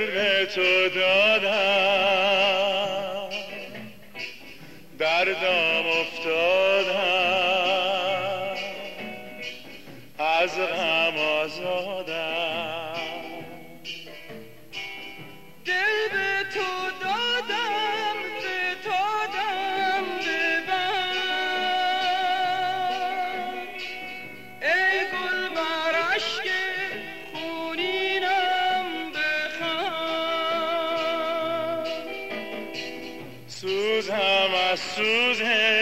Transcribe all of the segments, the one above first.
به تو دادم، دردم افتادم، از غم آزادم. دل به تو دادم، فتادم ببند، ای گل بر اشک خونینم بخند. سوزم از سوز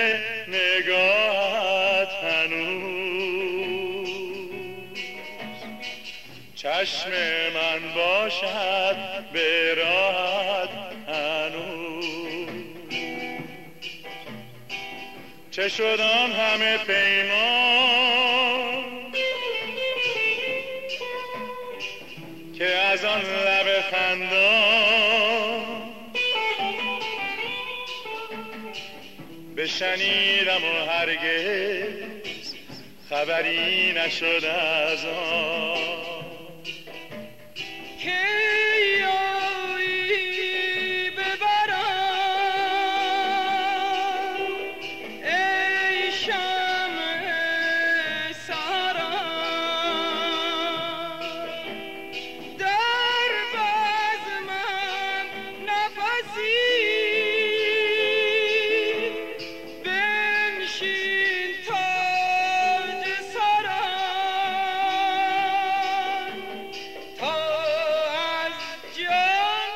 نگاهت هنوز، چشم من باشد به راهت هنوز. چه شد آن همه پیمان که از آن لب خندان بشنیدم و هرگز خبری نشد از آن. که یاری ببرم ای شمع سرم، در بزمم نفسی بنشین تاج سرم، تا از جان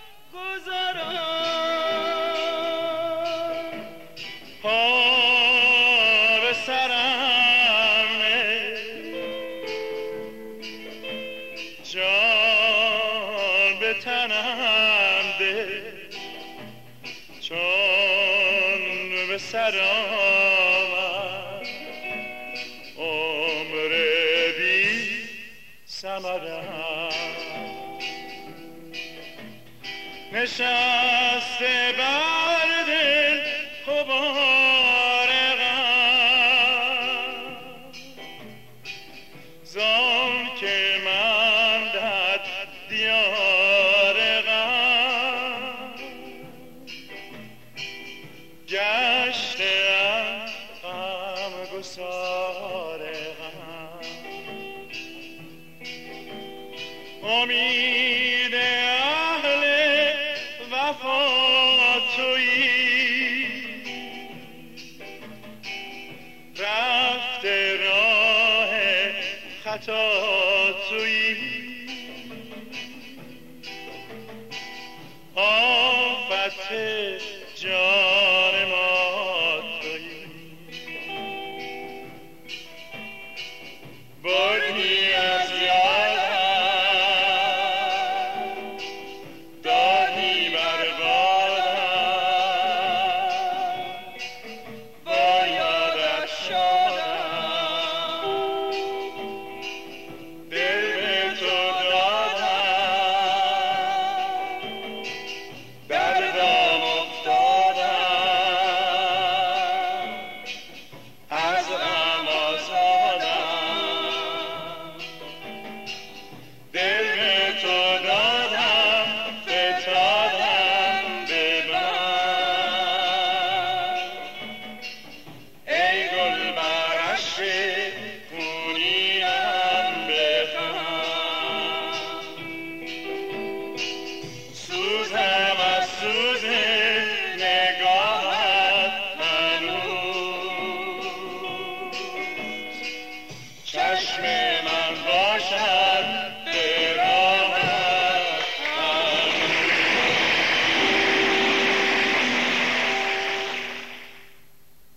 گذرم. پا به سرم نه، جان به تنم ده، چون به سر آمد عمر بی ثمرم. نشسته بر دل غبار غم، زان که من در دیار غم گشتم، غم گسار غم. امید اهل وفا تویی، رفته راه خطا تویی. آفت جان